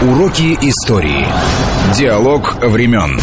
Уроки истории. Диалог времен.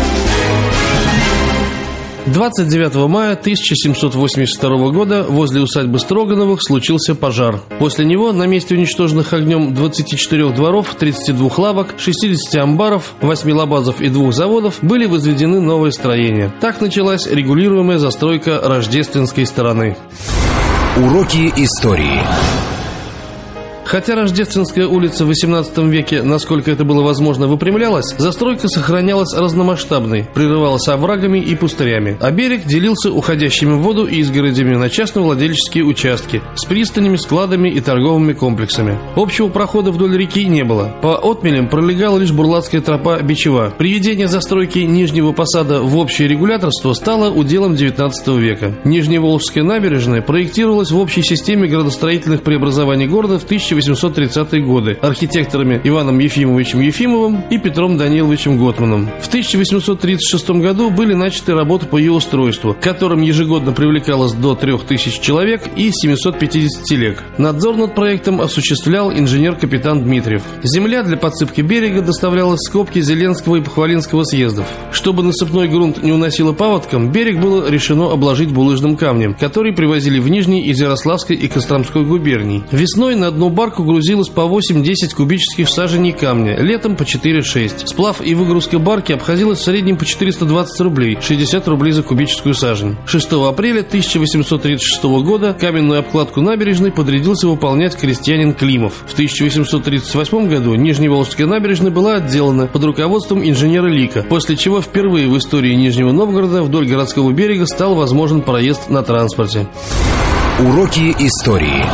29 мая 1782 года возле усадьбы Строгановых случился пожар. После него на месте уничтоженных огнем 24 дворов, 32 лавок, 60 амбаров, 8 лабазов и 2 заводов были возведены новые строения. Так началась регулируемая застройка рождественской стороны. Уроки истории. Хотя Рождественская улица в XVIII веке, насколько это было возможно, выпрямлялась, застройка сохранялась разномасштабной, прерывалась оврагами и пустырями, а берег делился уходящими в воду изгородями на частновладельческие участки с пристанями, складами и торговыми комплексами. Общего прохода вдоль реки не было. По отмелям пролегала лишь бурлацкая тропа Бичева. Приведение застройки Нижнего посада в общее регуляторство стало уделом XIX века. Нижневолжская набережная проектировалась в общей системе градостроительных преобразований города в 1830-е годы архитекторами Иваном Ефимовичем Ефимовым и Петром Даниловичем Готманом. В 1836 году были начаты работы по ее устройству, к которым ежегодно привлекалось до 3000 человек и 750 телег. Надзор над проектом осуществлял инженер-капитан Дмитриев. Земля для подсыпки берега доставлялась в скобки Зеленского и Похвалинского съездов. Чтобы насыпной грунт не уносило паводком, берег было решено обложить булыжным камнем, который привозили в Нижний из Ярославской и Костромской губерний. Весной на дно барку грузилось по 8-10 кубических саженей камня, летом по 4-6. Сплав и выгрузка барки обходилась в среднем по 420 рублей, 60 рублей за кубическую сажень. 6 апреля 1836 года каменную обкладку набережной подрядился выполнять крестьянин Климов. В 1838 году Нижневолжская набережная была отделана под руководством инженера Лика, после чего впервые в истории Нижнего Новгорода вдоль городского берега стал возможен проезд на транспорте. Уроки истории.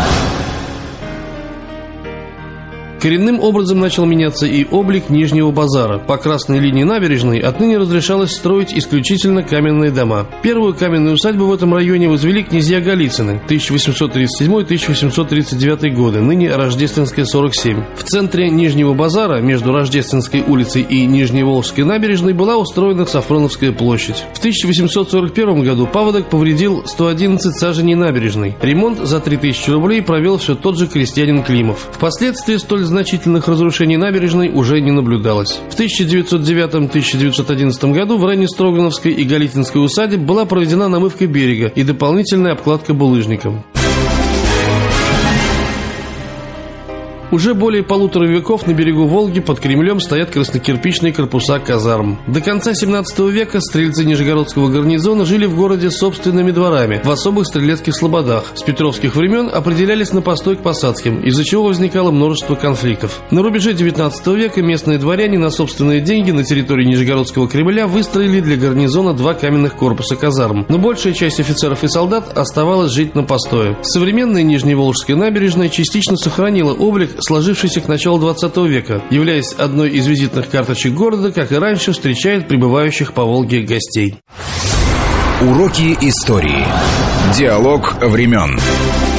Коренным образом начал меняться и облик Нижнего базара. По красной линии набережной отныне разрешалось строить исключительно каменные дома. Первую каменную усадьбу в этом районе возвели князья Голицыны 1837-1839 годы, ныне Рождественская, 47. В центре Нижнего базара, между Рождественской улицей и Нижневолжской набережной, была устроена Сафроновская площадь. В 1841 году паводок повредил 111 саженей набережной. Ремонт за 3000 рублей провел все тот же крестьянин Климов. Впоследствии столь значительных разрушений набережной уже не наблюдалось. В 1909-1911 году в Раннестрогановской и Голицынской усадеб была проведена намывка берега и дополнительная обкладка булыжником. Уже более 1,5 веков на берегу Волги под Кремлем стоят краснокирпичные корпуса казарм. До конца 17 века стрельцы Нижегородского гарнизона жили в городе собственными дворами, в особых стрелецких слободах. С петровских времен определялись на постой к посадским, из-за чего возникало множество конфликтов. На рубеже 19 века местные дворяне на собственные деньги на территории Нижегородского Кремля выстроили для гарнизона 2 каменных корпуса казарм, но большая часть офицеров и солдат оставалась жить на постое. Современная Нижневолжская набережная частично сохранила облик, сложившийся к началу 20 века, являясь одной из визитных карточек города, как и раньше, встречает прибывающих по Волге гостей. Уроки истории. Диалог времен.